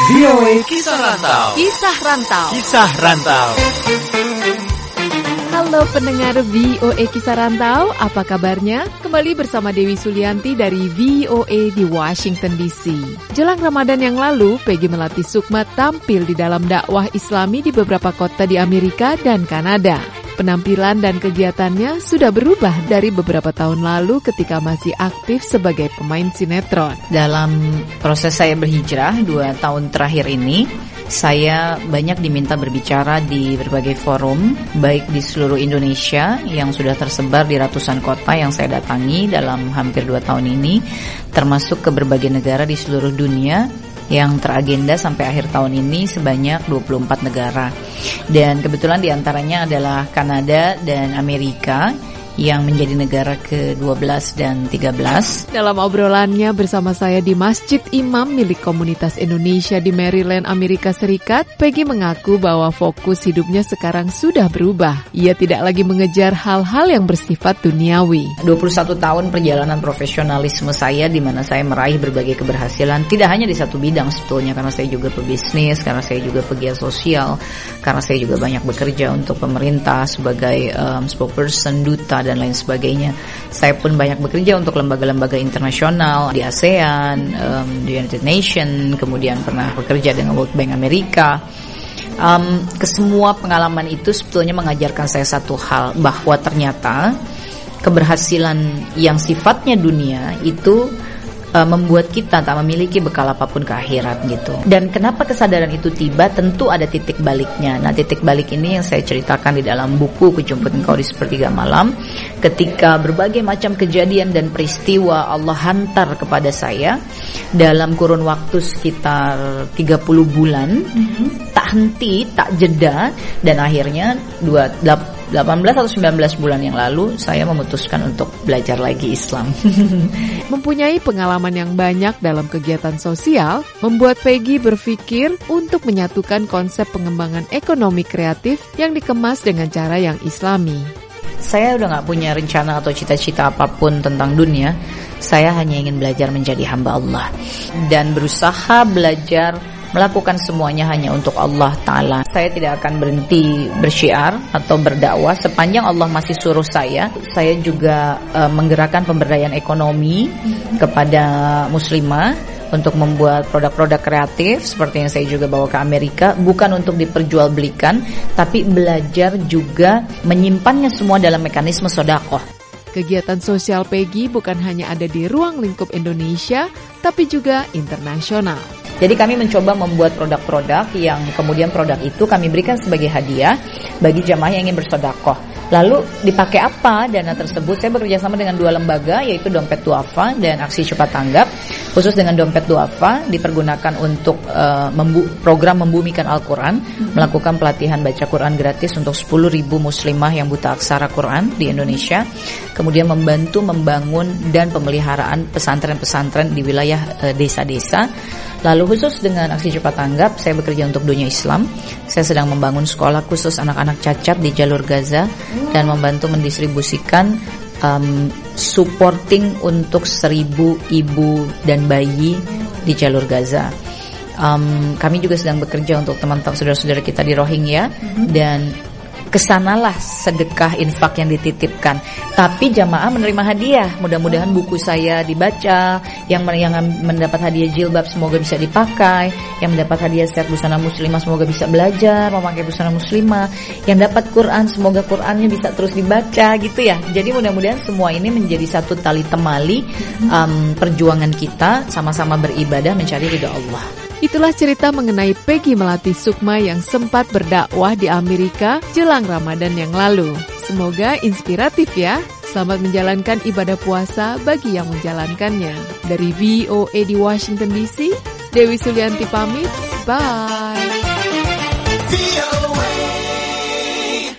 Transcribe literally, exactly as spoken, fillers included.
V O A Kisah Rantau. Kisah Rantau. Kisah Rantau. Halo pendengar V O A Kisah Rantau, apa kabarnya? Kembali bersama Dewi Sulianti dari V O A di Washington D C. Jelang Ramadan yang lalu, Peggy Melati Sukma tampil di dalam dakwah Islami di beberapa kota di Amerika dan Kanada. Penampilan dan kegiatannya sudah berubah dari beberapa tahun lalu ketika masih aktif sebagai pemain sinetron. Dalam proses saya berhijrah dua tahun terakhir ini, saya banyak diminta berbicara di berbagai forum, baik di seluruh Indonesia yang sudah tersebar di ratusan kota yang saya datangi dalam hampir dua tahun ini, termasuk ke berbagai negara di seluruh dunia yang teragenda sampai akhir tahun ini sebanyak dua puluh empat negara. Dan kebetulan diantaranya adalah Kanada dan Amerika yang menjadi negara ke dua belas dan tiga belas. Dalam obrolannya bersama saya di Masjid Imam milik komunitas Indonesia di Maryland, Amerika Serikat, Peggy mengaku bahwa fokus hidupnya sekarang sudah berubah. Ia tidak lagi mengejar hal-hal yang bersifat duniawi. dua puluh satu tahun perjalanan profesionalisme saya di mana saya meraih berbagai keberhasilan, tidak hanya di satu bidang sebetulnya, karena saya juga pebisnis, karena saya juga pegiat sosial, karena saya juga banyak bekerja untuk pemerintah sebagai um, spokesperson, duta, dan lain sebagainya. Saya pun banyak bekerja untuk lembaga-lembaga internasional di ASEAN, um, di United Nations, kemudian pernah bekerja dengan World Bank Amerika. Um, kesemua pengalaman itu sebetulnya mengajarkan saya satu hal, bahwa ternyata keberhasilan yang sifatnya dunia itu uh, membuat kita tak memiliki bekal apapun ke akhirat gitu. Dan kenapa kesadaran itu tiba? Tentu ada titik baliknya. Nah, titik balik ini yang saya ceritakan di dalam buku Kujemput Engkau di Sepertiga Malam. Ketika berbagai macam kejadian dan peristiwa Allah hantar kepada saya dalam kurun waktu sekitar tiga puluh bulan, mm-hmm. tak henti, tak jeda, dan akhirnya dua, delapan belas atau sembilan belas bulan yang lalu saya memutuskan untuk belajar lagi Islam. Mempunyai pengalaman yang banyak dalam kegiatan sosial membuat Peggy berpikir untuk menyatukan konsep pengembangan ekonomi kreatif yang dikemas dengan cara yang Islami. Saya udah gak punya rencana atau cita-cita apapun tentang dunia. Saya hanya ingin belajar menjadi hamba Allah dan berusaha belajar melakukan semuanya hanya untuk Allah Ta'ala. Saya tidak akan berhenti bersyiar atau berdakwah sepanjang Allah masih suruh saya. Saya juga uh, menggerakkan pemberdayaan ekonomi kepada muslimah untuk membuat produk-produk kreatif seperti yang saya juga bawa ke Amerika, bukan untuk diperjualbelikan, tapi belajar juga menyimpannya semua dalam mekanisme sedekah. Kegiatan sosial Peggy bukan hanya ada di ruang lingkup Indonesia, tapi juga internasional. Jadi kami mencoba membuat produk-produk yang kemudian produk itu kami berikan sebagai hadiah bagi jamaah yang ingin bersedekah. Lalu dipakai apa dana tersebut? Saya bekerja sama dengan dua lembaga, yaitu Dompet Duafa dan Aksi Cepat Tanggap. Khusus dengan Dompet Duafa dipergunakan untuk uh, membu- program membumikan Al-Quran, hmm. melakukan pelatihan baca Quran gratis untuk sepuluh ribu muslimah yang buta aksara Quran di Indonesia. Kemudian membantu membangun dan pemeliharaan pesantren-pesantren di wilayah uh, desa-desa. Lalu khusus dengan Aksi Cepat Tanggap, saya bekerja untuk dunia Islam. Saya sedang membangun sekolah khusus anak-anak cacat di jalur Gaza dan membantu mendistribusikan um, supporting untuk seribu ibu dan bayi di jalur Gaza. Um, kami juga sedang bekerja untuk teman-teman saudara-saudara kita di Rohingya, mm-hmm. dan kesanalah sedekah infak yang dititipkan. Tapi jamaah menerima hadiah. Mudah-mudahan buku saya dibaca, yang yang mendapat hadiah jilbab semoga bisa dipakai, yang mendapat hadiah set busana muslimah semoga bisa belajar memakai busana muslimah, yang dapat Quran semoga Qurannya bisa terus dibaca gitu ya. Jadi mudah-mudahan semua ini menjadi satu tali temali um, perjuangan kita sama-sama beribadah mencari ridha Allah. Itulah cerita mengenai Peggy Melati Sukma yang sempat berdakwah di Amerika jelang Ramadan yang lalu. Semoga inspiratif ya. Selamat menjalankan ibadah puasa bagi yang menjalankannya. Dari V O A di Washington D C, Dewi Sulianti pamit. Bye.